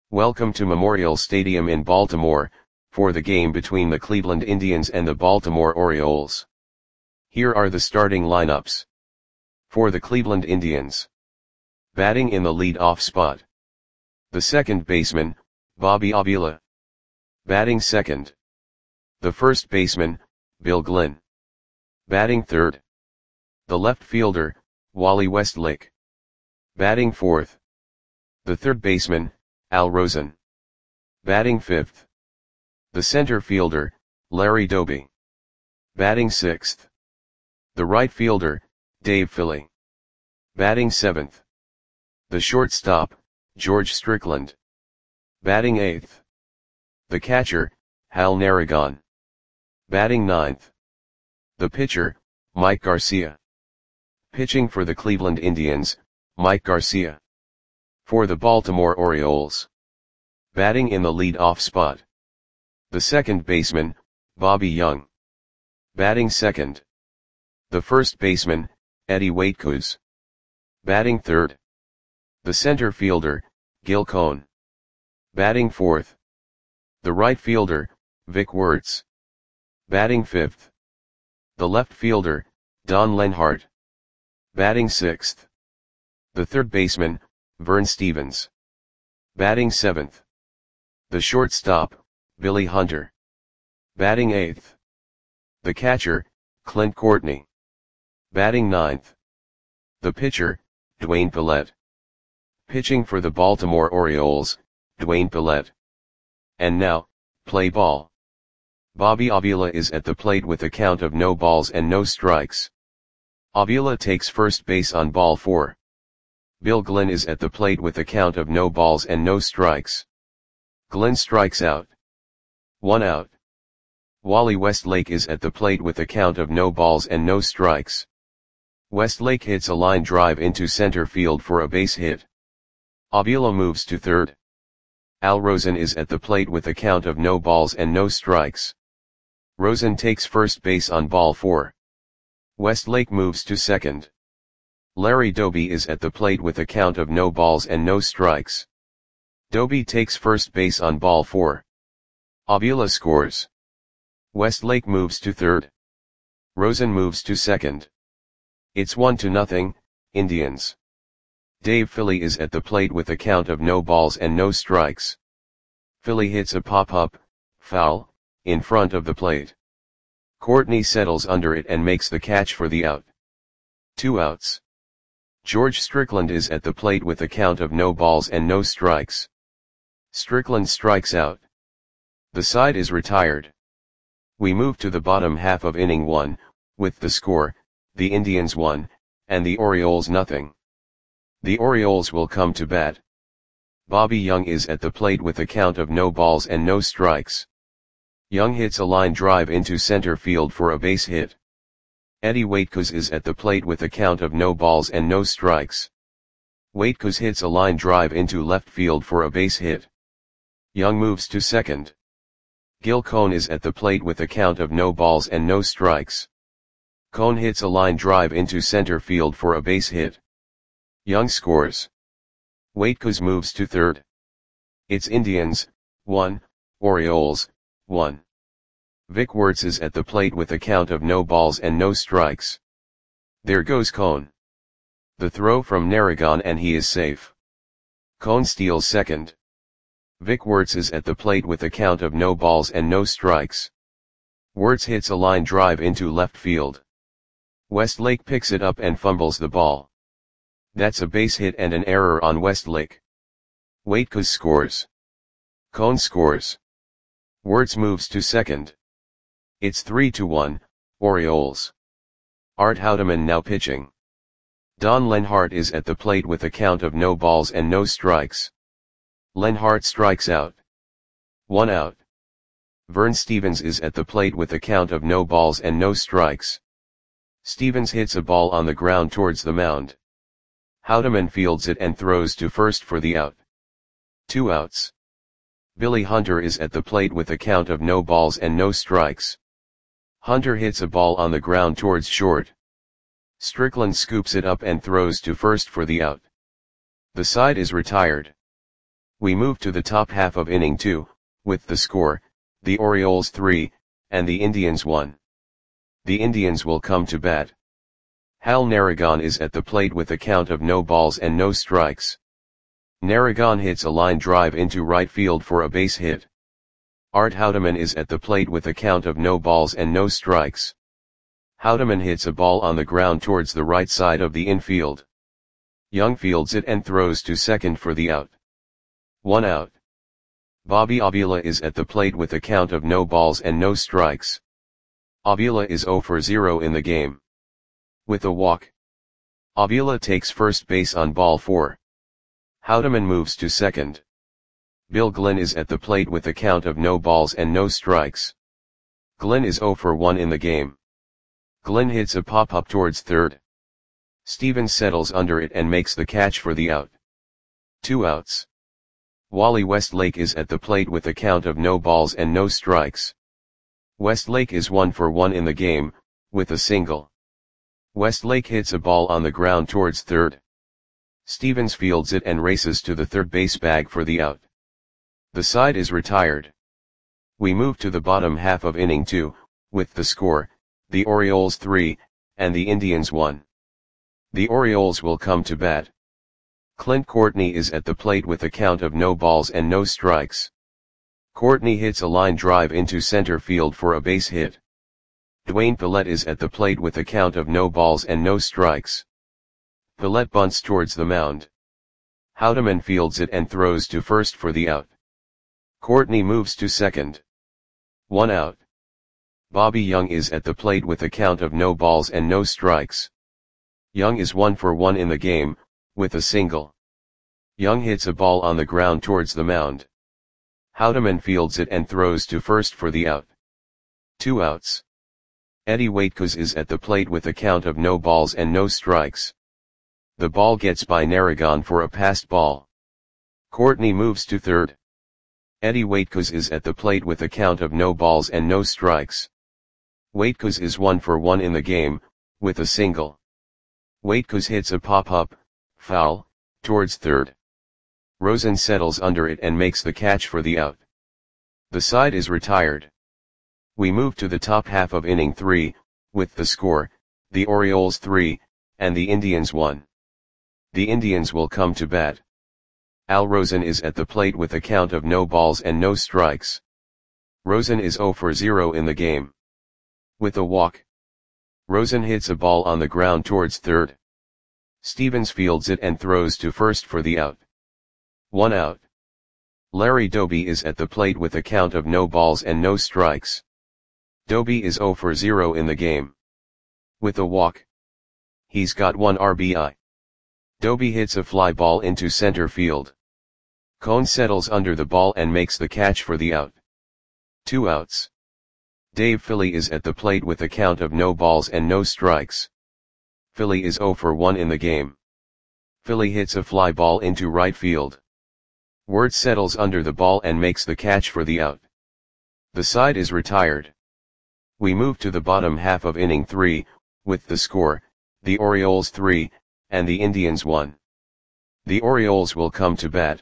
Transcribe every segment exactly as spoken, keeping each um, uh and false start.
Welcome to Memorial Stadium in Baltimore, for the game between the Cleveland Indians and the Baltimore Orioles. Here are the starting lineups. For the Cleveland Indians. Batting in the lead-off spot. The second baseman, Bobby Avila. Batting second. The first baseman, Bill Glynn. Batting third. The left fielder, Wally Westlake. Batting fourth. The third baseman, Al Rosen. Batting fifth. The center fielder, Larry Doby. Batting sixth. The right fielder, Dave Philly. Batting seventh. The shortstop, George Strickland. Batting eighth. The catcher, Hal Narragon. Batting ninth. The pitcher, Mike Garcia. Pitching for the Cleveland Indians, Mike Garcia. For the Baltimore Orioles. Batting in the lead-off spot. The second baseman, Bobby Young. Batting second. The first baseman, Eddie Waitkus. Batting third. The center fielder, Gil Cohn. Batting fourth. The right fielder, Vic Wertz. Batting fifth. The left fielder, Don Lenhart. Batting sixth. The third baseman, Vern Stevens. Batting seventh. The shortstop, Billy Hunter. Batting eighth. The catcher, Clint Courtney. Batting ninth. The pitcher, Dwayne Pillette. Pitching for the Baltimore Orioles, Dwayne Pillette. And now, play ball. Bobby Avila is at the plate with a count of no balls and no strikes. Avila takes first base on ball four. Bill Glynn is at the plate with a count of no balls and no strikes. Glynn strikes out. One out. Wally Westlake is at the plate with a count of no balls and no strikes. Westlake hits a line drive into center field for a base hit. Avila moves to third. Al Rosen is at the plate with a count of no balls and no strikes. Rosen takes first base on ball four. Westlake moves to second. Larry Doby is at the plate with a count of no balls and no strikes. Doby takes first base on ball four. Avila scores. Westlake moves to third. Rosen moves to second. It's one to nothing, Indians. Dave Philly is at the plate with a count of no balls and no strikes. Philly hits a pop-up, foul, in front of the plate. Courtney settles under it and makes the catch for the out. Two outs. George Strickland is at the plate with a count of no balls and no strikes. Strickland strikes out. The side is retired. We move to the bottom half of inning one, with the score, the Indians one, and the Orioles nothing. The Orioles will come to bat. Bobby Young is at the plate with a count of no balls and no strikes. Young hits a line drive into center field for a base hit. Eddie Waitkus is at the plate with a count of no balls and no strikes. Waitkus hits a line drive into left field for a base hit. Young moves to second. Gil Cohn is at the plate with a count of no balls and no strikes. Cohn hits a line drive into center field for a base hit. Young scores. Waitkus moves to third. It's Indians, one, Orioles, one. Vic Wertz is at the plate with a count of no balls and no strikes. There goes Cohn. The throw from Narragon and he is safe. Cohn steals second. Vic Wertz is at the plate with a count of no balls and no strikes. Wertz hits a line drive into left field. Westlake picks it up and fumbles the ball. That's a base hit and an error on Westlake. Waitkus scores. Cohn scores. Wertz moves to second. It's three to one, Orioles. Art Houdeman now pitching. Don Lenhart is at the plate with a count of no balls and no strikes. Lenhart strikes out. One out. Vern Stevens is at the plate with a count of no balls and no strikes. Stevens hits a ball on the ground towards the mound. Houdeman fields it and throws to first for the out. Two outs. Billy Hunter is at the plate with a count of no balls and no strikes. Hunter hits a ball on the ground towards short. Strickland scoops it up and throws to first for the out. The side is retired. We move to the top half of inning two, with the score, the Orioles three, and the Indians one. The Indians will come to bat. Hal Narragon is at the plate with a count of no balls and no strikes. Narragon hits a line drive into right field for a base hit. Art Houdeman is at the plate with a count of no balls and no strikes. Houdeman hits a ball on the ground towards the right side of the infield. Young fields it and throws to second for the out. One out. Bobby Avila is at the plate with a count of no balls and no strikes. Avila is zero for zero in the game. With a walk, Avila takes first base on ball four. Houdeman moves to second. Bill Glenn is at the plate with a count of no balls and no strikes. Glenn is zero for one in the game. Glenn hits a pop-up towards third. Stevens settles under it and makes the catch for the out. Two outs. Wally Westlake is at the plate with a count of no balls and no strikes. Westlake is one for one in the game, with a single. Westlake hits a ball on the ground towards third. Stevens fields it and races to the third base bag for the out. The side is retired. We move to the bottom half of inning two, with the score, the Orioles three, and the Indians one. The Orioles will come to bat. Clint Courtney is at the plate with a count of no balls and no strikes. Courtney hits a line drive into center field for a base hit. Dwayne Pillette is at the plate with a count of no balls and no strikes. Pillette bunts towards the mound. Houdeman fields it and throws to first for the out. Courtney moves to second. One out. Bobby Young is at the plate with a count of no balls and no strikes. Young is one for one in the game, with a single. Young hits a ball on the ground towards the mound. Houdeman fields it and throws to first for the out. Two outs. Eddie Waitkos is at the plate with a count of no balls and no strikes. The ball gets by Narragon for a passed ball. Courtney moves to third. Eddie Waitkos is at the plate with a count of no balls and no strikes. Waitkos is one for one in the game, with a single. Waitkos hits a pop-up, foul, towards third. Rosen settles under it and makes the catch for the out. The side is retired. We move to the top half of inning three, with the score, the Orioles three, and the Indians one. The Indians will come to bat. Al Rosen is at the plate with a count of no balls and no strikes. Rosen is zero for zero in the game. With a walk, Rosen hits a ball on the ground towards third. Stevens fields it and throws to first for the out. One out. Larry Doby is at the plate with a count of no balls and no strikes. Doby is zero for zero in the game. With a walk, he's got one R B I. Doby hits a fly ball into center field. Cone settles under the ball and makes the catch for the out. Two outs. Dave Philly is at the plate with a count of no balls and no strikes. Philly is zero for one in the game. Philly hits a fly ball into right field. Wirtz settles under the ball and makes the catch for the out. The side is retired. We move to the bottom half of inning three, with the score, the Orioles three, and the Indians one. The Orioles will come to bat.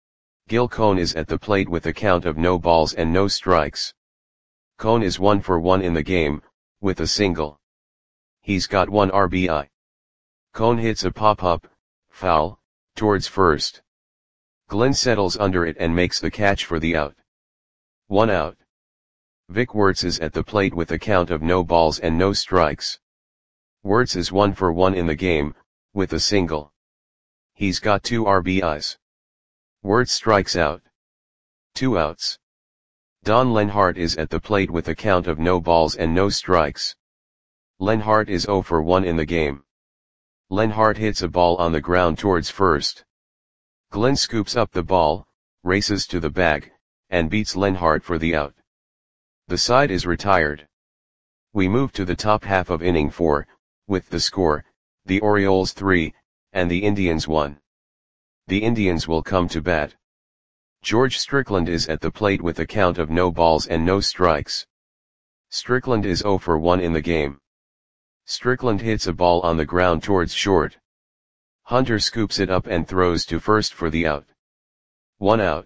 Gil Cone is at the plate with a count of no balls and no strikes. Cone is one for one in the game, with a single. He's got one R B I. Cone hits a pop-up, foul, towards first. Glenn settles under it and makes the catch for the out. One out. Vic Wirtz is at the plate with a count of no balls and no strikes. Wirtz is one for one in the game, with a single. He's got two R B Is. Wirtz strikes out. Two outs. Don Lenhart is at the plate with a count of no balls and no strikes. Lenhart is zero for one in the game. Lenhart hits a ball on the ground towards first. Glenn scoops up the ball, races to the bag, and beats Lenhart for the out. The side is retired. We move to the top half of inning four, with the score, the Orioles three, and the Indians one. The Indians will come to bat. George Strickland is at the plate with a count of no balls and no strikes. Strickland is zero for one in the game. Strickland hits a ball on the ground towards short. Hunter scoops it up and throws to first for the out. One out.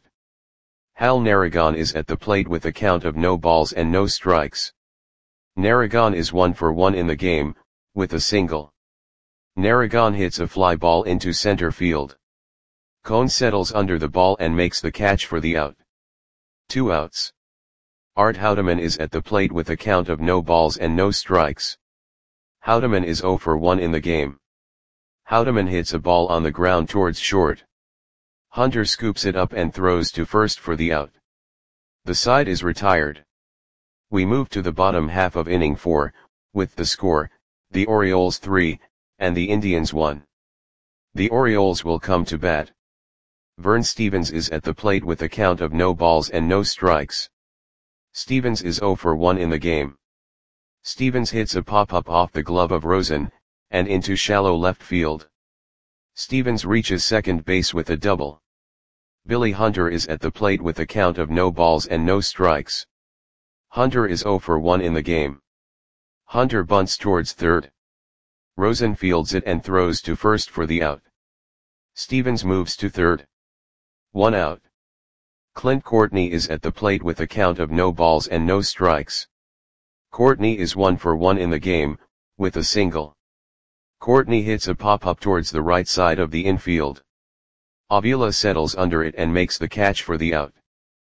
Hal Narragon is at the plate with a count of no balls and no strikes. Narragon is one for one in the game, with a single. Narragon hits a fly ball into center field. Cone settles under the ball and makes the catch for the out. Two outs. Art Houdeman is at the plate with a count of no balls and no strikes. Houdeman is zero for one in the game. Houdeman hits a ball on the ground towards short. Hunter scoops it up and throws to first for the out. The side is retired. We move to the bottom half of inning four, with the score, the Orioles three, and the Indians one. The Orioles will come to bat. Vern Stevens is at the plate with a count of no balls and no strikes. Stevens is zero for one in the game. Stevens hits a pop-up off the glove of Rosen, and into shallow left field. Stevens reaches second base with a double. Billy Hunter is at the plate with a count of no balls and no strikes. Hunter is zero for one in the game. Hunter bunts towards third. Rosen fields it and throws to first for the out. Stevens moves to third. One out. Clint Courtney is at the plate with a count of no balls and no strikes. Courtney is one for one in the game, with a single. Courtney hits a pop-up towards the right side of the infield. Avila settles under it and makes the catch for the out.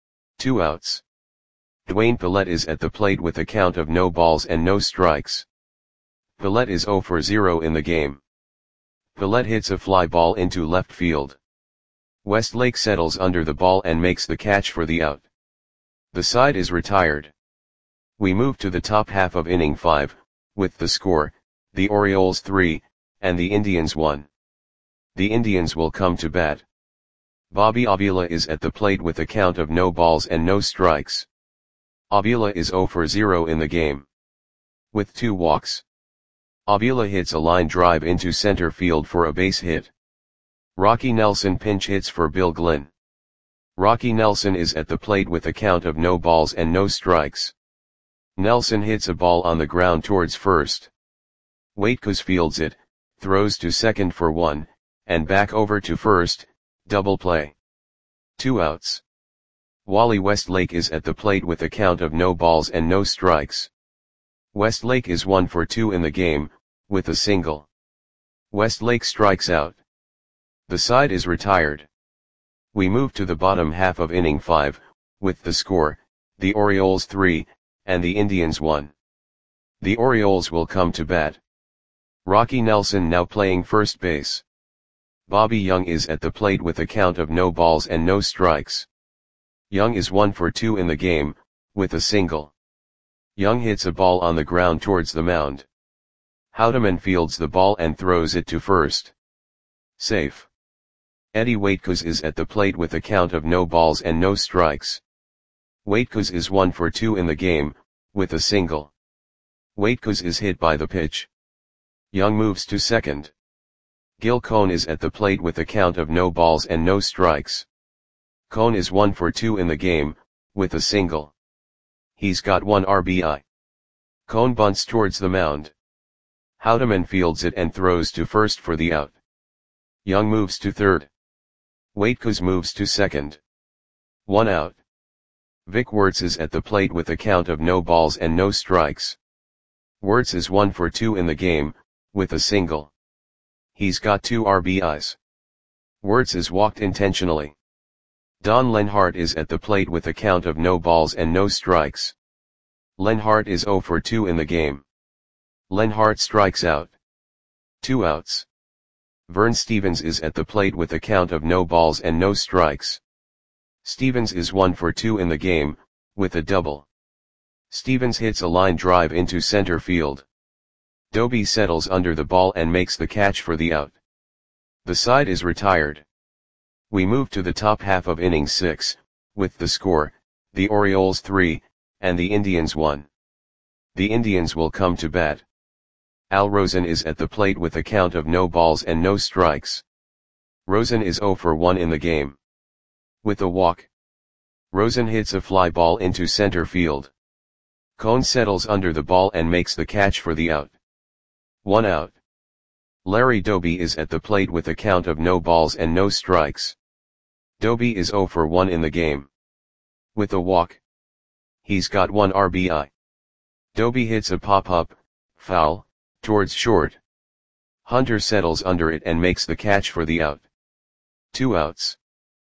Two outs. Dwayne Pillette is at the plate with a count of no balls and no strikes. Pillette is zero for zero in the game. Pillette hits a fly ball into left field. Westlake settles under the ball and makes the catch for the out. The side is retired. We move to the top half of inning five, with the score, the Orioles three, and the Indians one. The Indians will come to bat. Bobby Avila is at the plate with a count of no balls and no strikes. Avila is zero for zero in the game. With two walks. Avila hits a line drive into center field for a base hit. Rocky Nelson pinch hits for Bill Glynn. Rocky Nelson is at the plate with a count of no balls and no strikes. Nelson hits a ball on the ground towards first. Waitkus fields it, throws to second for one, and back over to first, double play. Two outs. Wally Westlake is at the plate with a count of no balls and no strikes. Westlake is one for two in the game, with a single. Westlake strikes out. The side is retired. We move to the bottom half of inning five, with the score, the Orioles three, and the Indians one. The Orioles will come to bat. Rocky Nelson now playing first base. Bobby Young is at the plate with a count of no balls and no strikes. Young is one for two in the game, with a single. Young hits a ball on the ground towards the mound. Houdeman fields the ball and throws it to first. Safe. Eddie Waitkus is at the plate with a count of no balls and no strikes. Waitkus is one for two in the game, with a single. Waitkus is hit by the pitch. Young moves to second. Gil Cone is at the plate with a count of no balls and no strikes. Cone is one for two in the game, with a single. He's got one R B I. Cone bunts towards the mound. Houdeman fields it and throws to first for the out. Young moves to third. Waitkus moves to second. One out. Vic Wertz is at the plate with a count of no balls and no strikes. Wertz is one for two in the game, with a single. He's got two R B Is. Wertz is walked intentionally. Don Lenhart is at the plate with a count of no balls and no strikes. Lenhart is zero for two in the game. Lenhart strikes out. Two outs. Vern Stevens is at the plate with a count of no balls and no strikes. Stevens is one for two in the game, with a double. Stevens hits a line drive into center field. Doby settles under the ball and makes the catch for the out. The side is retired. We move to the top half of inning six, with the score, the Orioles three, and the Indians one. The Indians will come to bat. Al Rosen is at the plate with a count of no balls and no strikes. Rosen is zero for one in the game. With a walk. Rosen hits a fly ball into center field. Cone settles under the ball and makes the catch for the out. One out. Larry Doby is at the plate with a count of no balls and no strikes. Doby is zero for one in the game. With a walk, he's got one R B I. Doby hits a pop-up, foul, towards short. Hunter settles under it and makes the catch for the out. Two outs.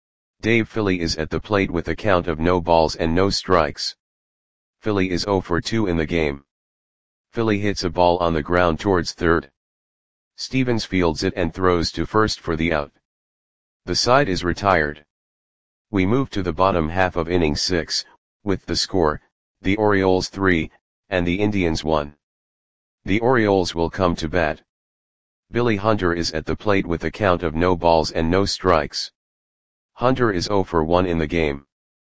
Dave Philly is at the plate with a count of no balls and no strikes. Philly is zero for two in the game. Philly hits a ball on the ground towards third. Stevens fields it and throws to first for the out. The side is retired. We move to the bottom half of inning six, with the score, the Orioles three, and the Indians one. The Orioles will come to bat. Billy Hunter is at the plate with a count of no balls and no strikes. Hunter is zero for one in the game.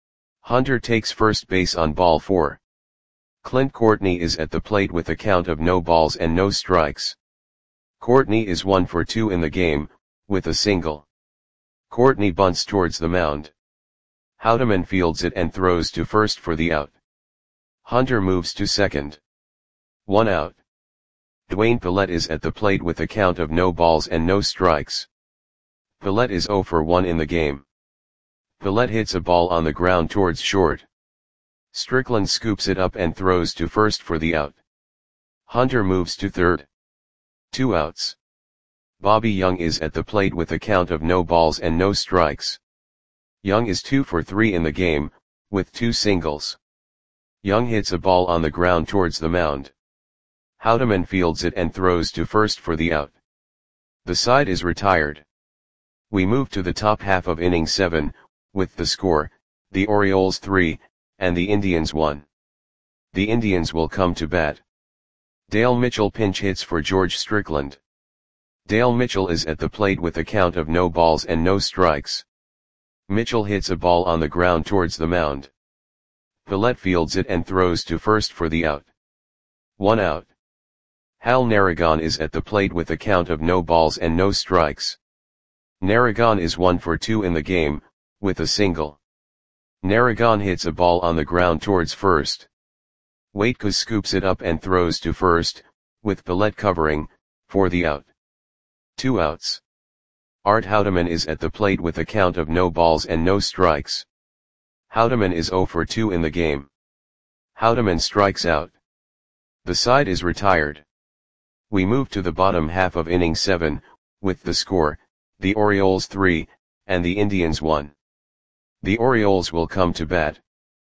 Hunter takes first base on ball four. Clint Courtney is at the plate with a count of no balls and no strikes. Courtney is one for two in the game, with a single. Courtney bunts towards the mound. Houdeman fields it and throws to first for the out. Hunter moves to second. One out. Dwayne Pillette is at the plate with a count of no balls and no strikes. Pillette is zero for one in the game. Pillette hits a ball on the ground towards short. Strickland scoops it up and throws to first for the out. Hunter moves to third. Two outs. Bobby Young is at the plate with a count of no balls and no strikes. Young is two for three in the game, with two singles. Young hits a ball on the ground towards the mound. Houdeman fields it and throws to first for the out. The side is retired. We move to the top half of inning seven, with the score, the Orioles three, and the Indians one. The Indians will come to bat. Dale Mitchell pinch hits for George Strickland. Dale Mitchell is at the plate with a count of no balls and no strikes. Mitchell hits a ball on the ground towards the mound. Pillette fields it and throws to first for the out. One out. Hal Narragon is at the plate with a count of no balls and no strikes. Narragon is one for two in the game, with a single. Narragon hits a ball on the ground towards first. Waitkus scoops it up and throws to first, with Pillette covering, for the out. Two outs. Art Houdeman is at the plate with a count of no balls and no strikes. Houdeman is zero for two in the game. Houdeman strikes out. The side is retired. We move to the bottom half of inning seven, with the score, the Orioles three, and the Indians one. The Orioles will come to bat.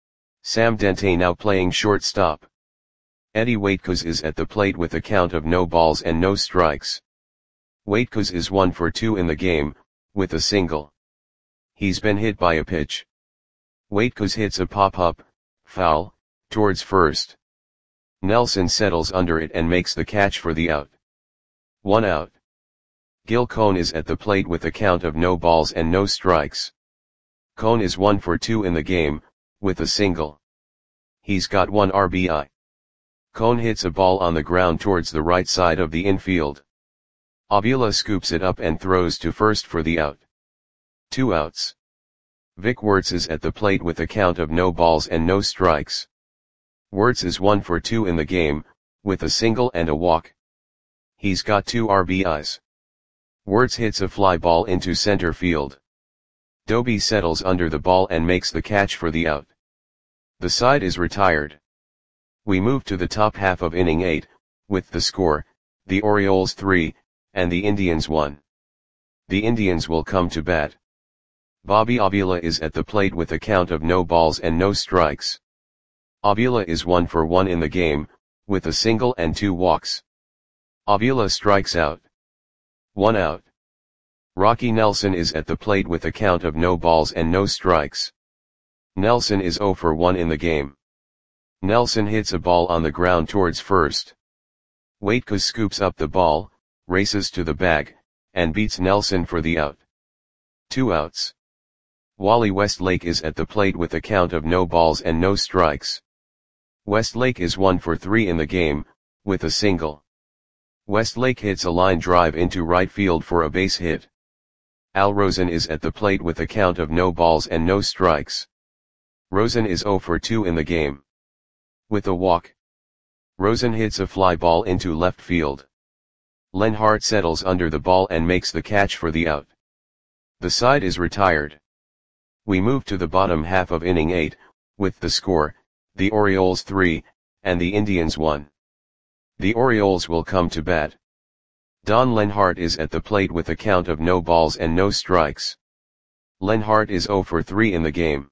Sam Dente now playing shortstop. Eddie Waitkus is at the plate with a count of no balls and no strikes. Waitkus is one for two in the game, with a single. He's been hit by a pitch. Waitkus hits a pop-up, foul, towards first. Nelson settles under it and makes the catch for the out. One out. Gil Cone is at the plate with a count of no balls and no strikes. Cone is one for two in the game, with a single. He's got one R B I. Cone hits a ball on the ground towards the right side of the infield. Avila scoops it up and throws to first for the out. Two outs. Vic Wertz is at the plate with a count of no balls and no strikes. Wertz is one for two in the game, with a single and a walk. He's got two R B Is. Wertz hits a fly ball into center field. Doby settles under the ball and makes the catch for the out. The side is retired. We move to the top half of inning eight, with the score, the Orioles three, and the Indians one. The Indians will come to bat. Bobby Avila is at the plate with a count of no balls and no strikes. Avila is one for one in the game, with a single and two walks. Avila strikes out. One out. Rocky Nelson is at the plate with a count of no balls and no strikes. Nelson is zero for one in the game. Nelson hits a ball on the ground towards first. Waitkus scoops up the ball, races to the bag, and beats Nelson for the out. Two outs. Wally Westlake is at the plate with a count of no balls and no strikes. Westlake is one for three in the game, with a single. Westlake hits a line drive into right field for a base hit. Al Rosen is at the plate with a count of no balls and no strikes. Rosen is zero for two in the game. With a walk. Rosen hits a fly ball into left field. Len Hart settles under the ball and makes the catch for the out. The side is retired. We move to the bottom half of inning eight, with the score, the Orioles three, and the Indians one. The Orioles will come to bat. Don Lenhart is at the plate with a count of no balls and no strikes. Lenhart is oh for three in the game.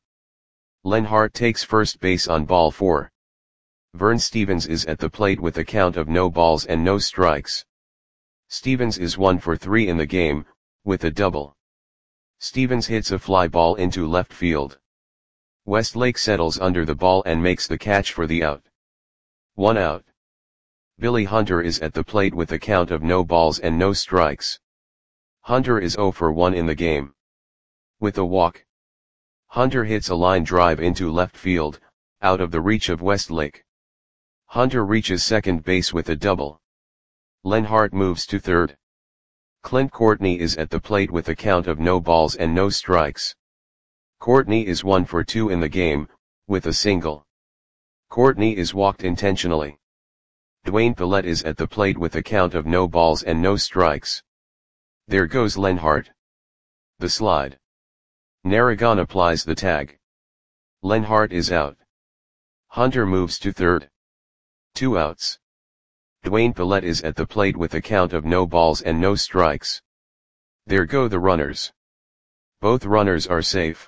Lenhart takes first base on ball four. Vern Stevens is at the plate with a count of no balls and no strikes. Stevens is one for three in the game, with a double. Stevens hits a fly ball into left field. Westlake settles under the ball and makes the catch for the out. One out. Billy Hunter is at the plate with a count of no balls and no strikes. Hunter is oh for one in the game. With a walk. Hunter hits a line drive into left field, out of the reach of Westlake. Hunter reaches second base with a double. Lenhart moves to third. Clint Courtney is at the plate with a count of no balls and no strikes. Courtney is one for two in the game, with a single. Courtney is walked intentionally. Dwayne Pillette is at the plate with a count of no balls and no strikes. There goes Lenhart. The slide. Narragon applies the tag. Lenhart is out. Hunter moves to third. Two outs. Dwayne Pillette is at the plate with a count of no balls and no strikes. There go the runners. Both runners are safe.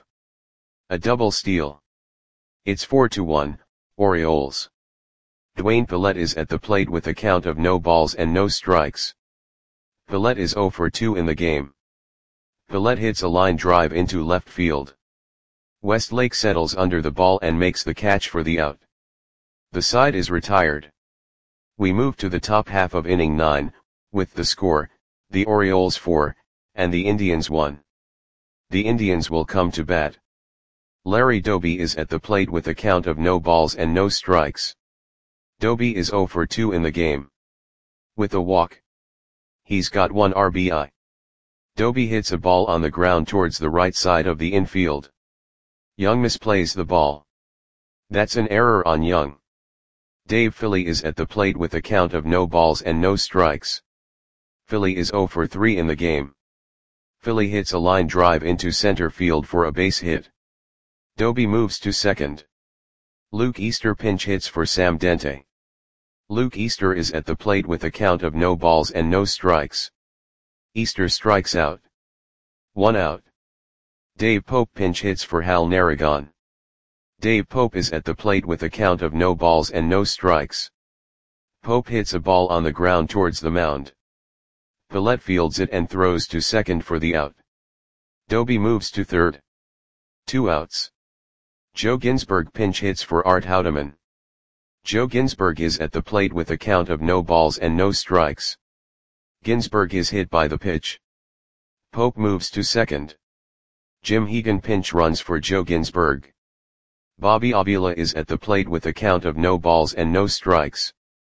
A double steal. It's four to one, Orioles. Dwayne Pillette is at the plate with a count of no balls and no strikes. Pillette is oh for two in the game. Pillette hits a line drive into left field. Westlake settles under the ball and makes the catch for the out. The side is retired. We move to the top half of inning nine, with the score, the Orioles four, and the Indians one. The Indians will come to bat. Larry Doby is at the plate with a count of no balls and no strikes. Doby is oh for two in the game. With a walk. He's got one R B I. Doby hits a ball on the ground towards the right side of the infield. Young misplays the ball. That's an error on Young. Dave Philly is at the plate with a count of no balls and no strikes. Philly is oh for three in the game. Philly hits a line drive into center field for a base hit. Doby moves to second. Luke Easter pinch hits for Sam Dente. Luke Easter is at the plate with a count of no balls and no strikes. Easter strikes out. One out. Dave Pope pinch hits for Hal Narragon. Dave Pope is at the plate with a count of no balls and no strikes. Pope hits a ball on the ground towards the mound. Pillette fields it and throws to second for the out. Doby moves to third. Two outs. Joe Ginsberg pinch hits for Art Houdeman. Joe Ginsberg is at the plate with a count of no balls and no strikes. Ginsberg is hit by the pitch. Pope moves to second. Jim Hegan pinch runs for Joe Ginsberg. Bobby Avila is at the plate with a count of no balls and no strikes.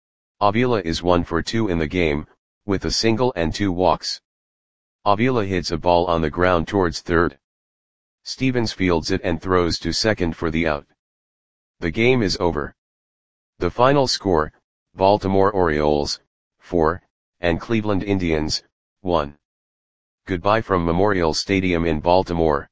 Avila is one for two in the game, with a single and two walks. Avila hits a ball on the ground towards third. Stevens fields it and throws to second for the out. The game is over. The final score, Baltimore Orioles, four, and Cleveland Indians, one. Goodbye from Memorial Stadium in Baltimore.